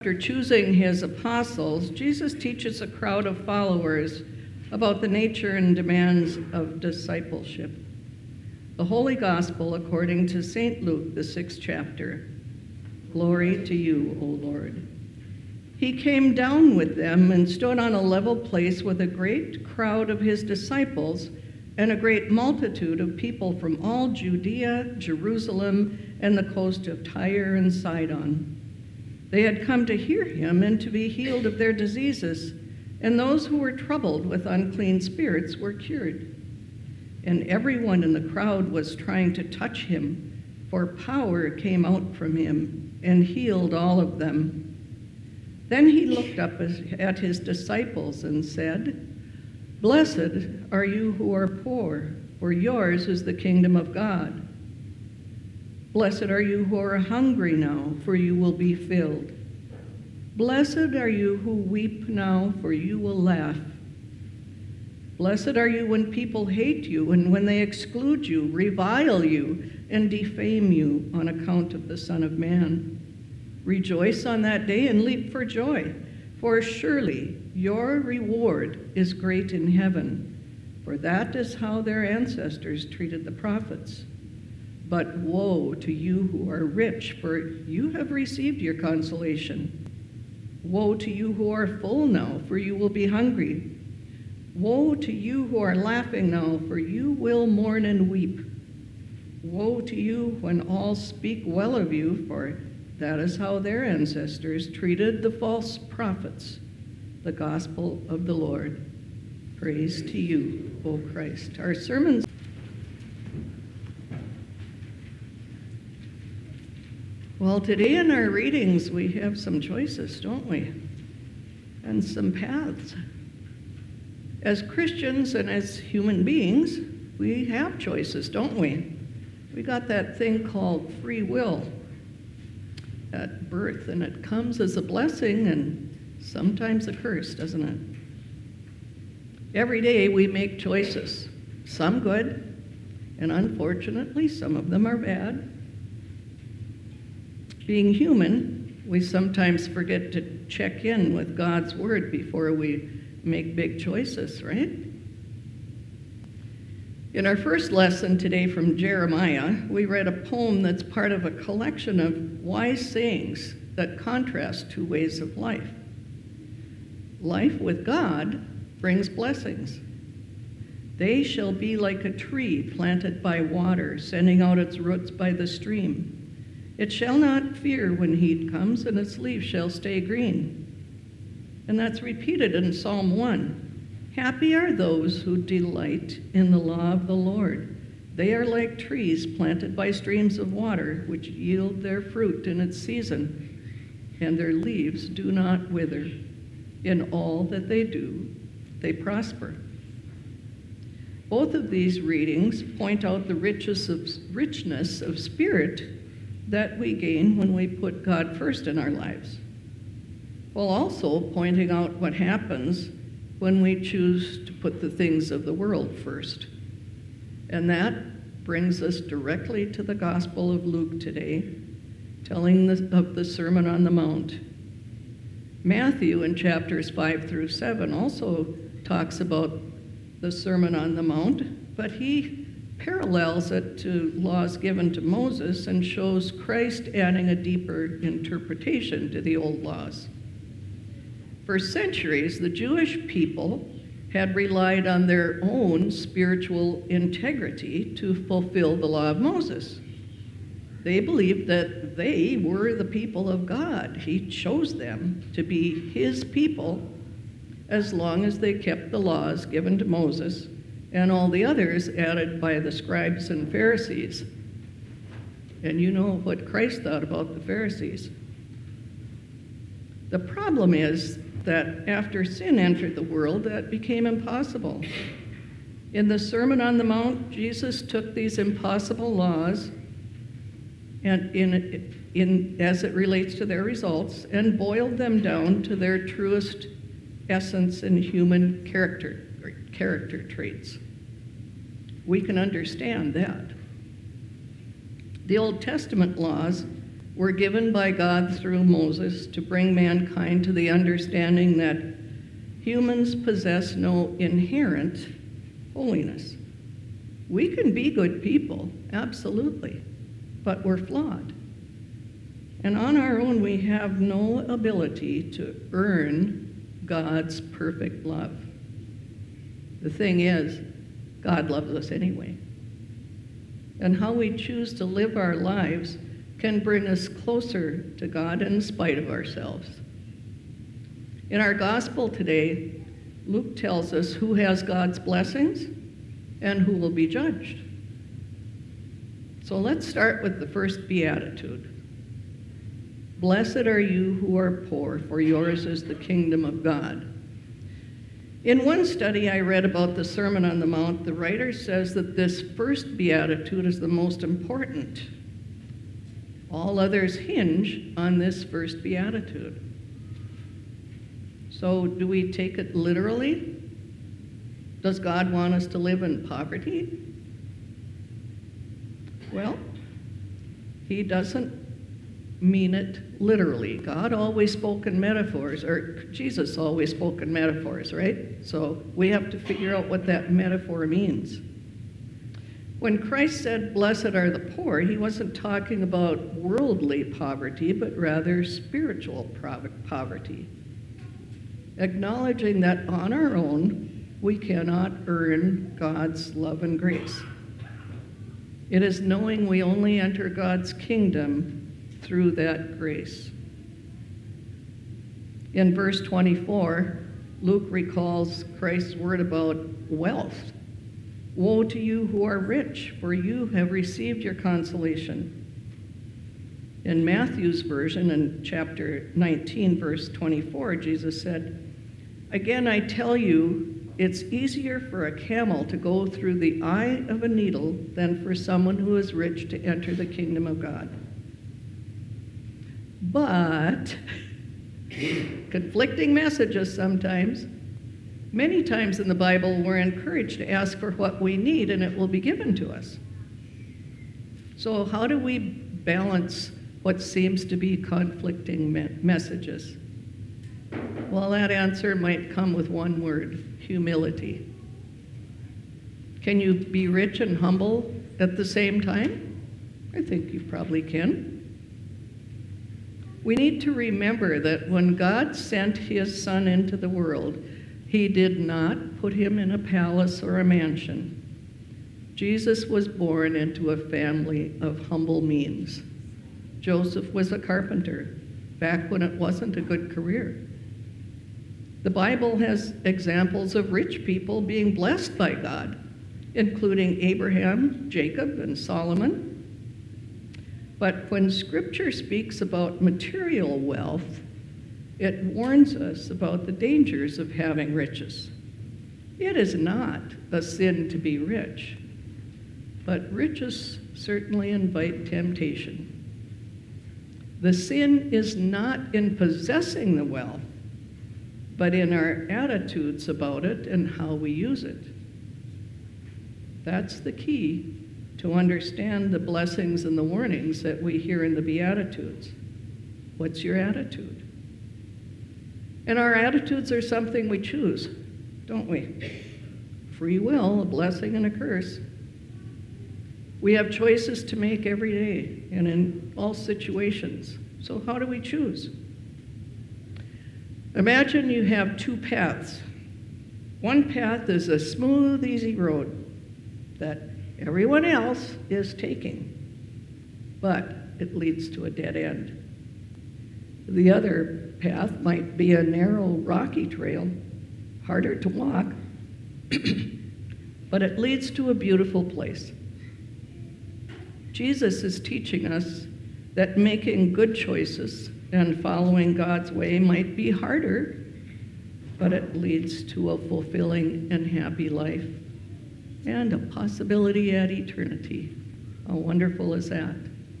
After choosing his apostles, Jesus teaches a crowd of followers about the nature and demands of discipleship. The Holy Gospel according to St. Luke, the 6th chapter. Glory to you, O Lord. He came down with them and stood on a level place with a great crowd of his disciples and a great multitude of people from all Judea, Jerusalem, and the coast of Tyre and Sidon. They had come to hear him and to be healed of their diseases, and those who were troubled with unclean spirits were cured. And everyone in the crowd was trying to touch him, for power came out from him and healed all of them. Then he looked up at his disciples and said, "Blessed are you who are poor, for yours is the kingdom of God. Blessed are you who are hungry now, for you will be filled. Blessed are you who weep now, for you will laugh. Blessed are you when people hate you and when they exclude you, revile you, and defame you on account of the Son of Man. Rejoice on that day and leap for joy, for surely your reward is great in heaven, for that is how their ancestors treated the prophets. But woe to you who are rich, for you have received your consolation. Woe to you who are full now, for you will be hungry. Woe to you who are laughing now, for you will mourn and weep. Woe to you when all speak well of you, for that is how their ancestors treated the false prophets. The gospel of the Lord. Praise to you, O Christ." Our sermons. Well, today in our readings, we have some choices, don't we? And some paths. As Christians and as human beings, we have choices, don't we? We got that thing called free will at birth, and it comes as a blessing and sometimes a curse, doesn't it? Every day we make choices, some good, and unfortunately, some of them are bad. Being human, we sometimes forget to check in with God's word before we make big choices, right? In our first lesson today from Jeremiah, we read a poem that's part of a collection of wise sayings that contrast two ways of life. Life with God brings blessings. They shall be like a tree planted by water, sending out its roots by the stream. It shall not fear when heat comes, and its leaves shall stay green. And that's repeated in Psalm 1. Happy are those who delight in the law of the Lord. They are like trees planted by streams of water, which yield their fruit in its season, and their leaves do not wither. In all that they do, they prosper. Both of these readings point out the richness of spirit that we gain when we put God first in our lives, while also pointing out what happens when we choose to put the things of the world first. And that brings us directly to the Gospel of Luke today, telling of the Sermon on the Mount. Matthew in chapters 5 through 7 also talks about the Sermon on the Mount, but he parallels it to laws given to Moses and shows Christ adding a deeper interpretation to the old laws. For centuries, the Jewish people had relied on their own spiritual integrity to fulfill the law of Moses. They believed that they were the people of God. He chose them to be his people as long as they kept the laws given to Moses and all the others added by the scribes and Pharisees. And you know what Christ thought about the Pharisees. The problem is that after sin entered the world, that became impossible. In the Sermon on the Mount, Jesus took these impossible laws and as it relates to their results, and boiled them down to their truest essence in human character traits. We can understand that. The Old Testament laws were given by God through Moses to bring mankind to the understanding that humans possess no inherent holiness. We can be good people, absolutely, but we're flawed. And on our own, we have no ability to earn God's perfect love. The thing is, God loves us anyway. And how we choose to live our lives can bring us closer to God in spite of ourselves. In our gospel today, Luke tells us who has God's blessings and who will be judged. So let's start with the first beatitude. Blessed are you who are poor, for yours is the kingdom of God. In one study I read about the Sermon on the Mount, the writer says that this first beatitude is the most important. All others hinge on this first beatitude. So do we take it literally? Does God want us to live in poverty? Well, he doesn't mean it literally. God always spoke in metaphors, or Jesus always spoke in metaphors, right? So we have to figure out what that metaphor means. When Christ said, blessed are the poor, he wasn't talking about worldly poverty, but rather spiritual poverty. Acknowledging that on our own, we cannot earn God's love and grace. It is knowing we only enter God's kingdom through that grace. In verse 24, Luke recalls Christ's word about wealth. Woe to you who are rich, for you have received your consolation. In Matthew's version, in chapter 19, verse 24, Jesus said, again, I tell you, it's easier for a camel to go through the eye of a needle than for someone who is rich to enter the kingdom of God. But, conflicting messages sometimes. Many times in the Bible, we're encouraged to ask for what we need and it will be given to us. So how do we balance what seems to be conflicting messages? Well, that answer might come with one word: humility. Can you be rich and humble at the same time? I think you probably can. We need to remember that when God sent his Son into the world, he did not put him in a palace or a mansion. Jesus was born into a family of humble means. Joseph was a carpenter, back when it wasn't a good career. The Bible has examples of rich people being blessed by God, including Abraham, Jacob, and Solomon. But when Scripture speaks about material wealth, it warns us about the dangers of having riches. It is not a sin to be rich, but riches certainly invite temptation. The sin is not in possessing the wealth, but in our attitudes about it and how we use it. That's the key to understand the blessings and the warnings that we hear in the Beatitudes. What's your attitude? And our attitudes are something we choose, don't we? Free will, a blessing and a curse. We have choices to make every day and in all situations. So how do we choose? Imagine you have two paths. One path is a smooth, easy road that everyone else is taking, but it leads to a dead end. The other path might be a narrow, rocky trail, harder to walk, but it leads to a beautiful place. Jesus is teaching us that making good choices and following God's way might be harder, but it leads to a fulfilling and happy life and a possibility at eternity. How wonderful is that?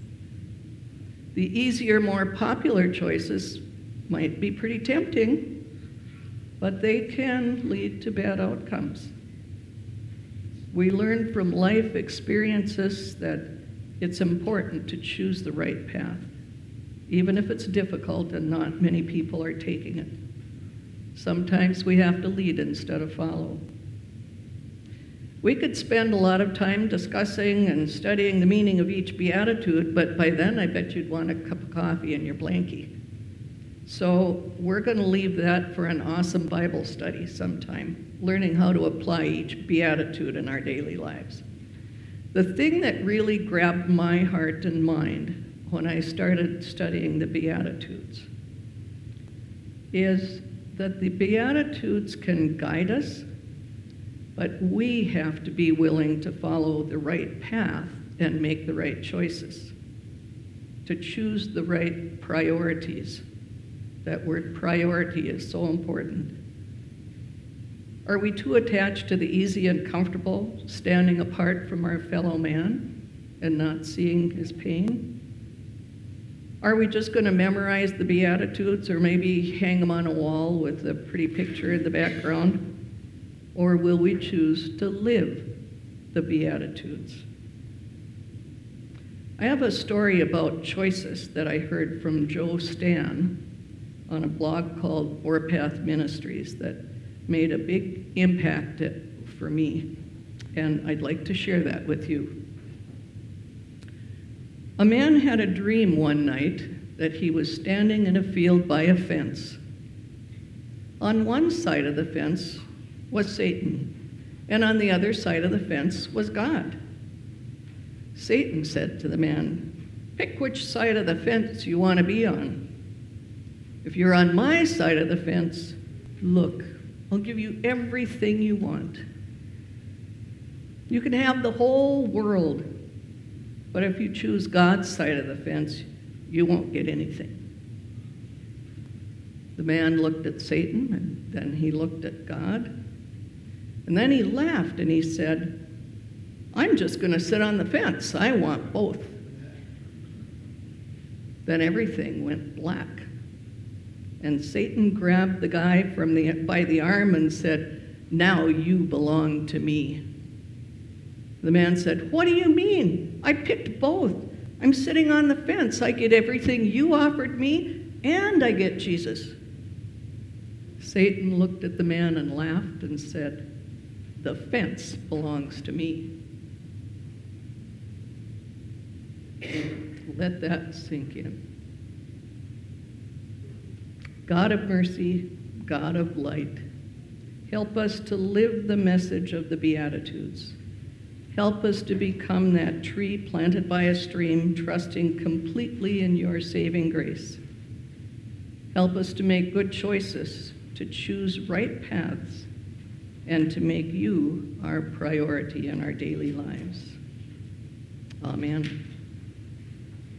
The easier, more popular choices might be pretty tempting, but they can lead to bad outcomes. We learn from life experiences that it's important to choose the right path. even if it's difficult and not many people are taking it. Sometimes we have to lead instead of follow. We could spend a lot of time discussing and studying the meaning of each beatitude, but by then I bet you'd want a cup of coffee and your blankie. So we're going to leave that for an awesome Bible study sometime, learning how to apply each beatitude in our daily lives. The thing that really grabbed my heart and mind when I started studying the Beatitudes is that the Beatitudes can guide us, but we have to be willing to follow the right path and make the right choices, to choose the right priorities. That word priority is so important. Are we too attached to the easy and comfortable, standing apart from our fellow man and not seeing his pain? Are we just going to memorize the Beatitudes or maybe hang them on a wall with a pretty picture in the background? Or will we choose to live the Beatitudes? I have a story about choices that I heard from Joe Stan on a blog called Warpath Ministries that made a big impact for me, and I'd like to share that with you. A man had a dream one night that he was standing in a field by a fence. On one side of the fence was Satan, and on the other side of the fence was God. Satan said to the man, "Pick which side of the fence you want to be on. If you're on my side of the fence, look, I'll give you everything you want. You can have the whole world, but if you choose God's side of the fence, you won't get anything." The man looked at Satan, and then he looked at God, and then he laughed and he said, "I'm just going to sit on the fence. I want both." Then everything went black. And Satan grabbed the guy by the arm and said, "Now you belong to me." The man said, "What do you mean? I picked both. I'm sitting on the fence. I get everything you offered me, and I get Jesus." Satan looked at the man and laughed and said, "The fence belongs to me." Let that sink in. God of mercy, God of light, help us to live the message of the Beatitudes. Help us to become that tree planted by a stream, trusting completely in your saving grace. Help us to make good choices, to choose right paths, and to make you our priority in our daily lives. Amen.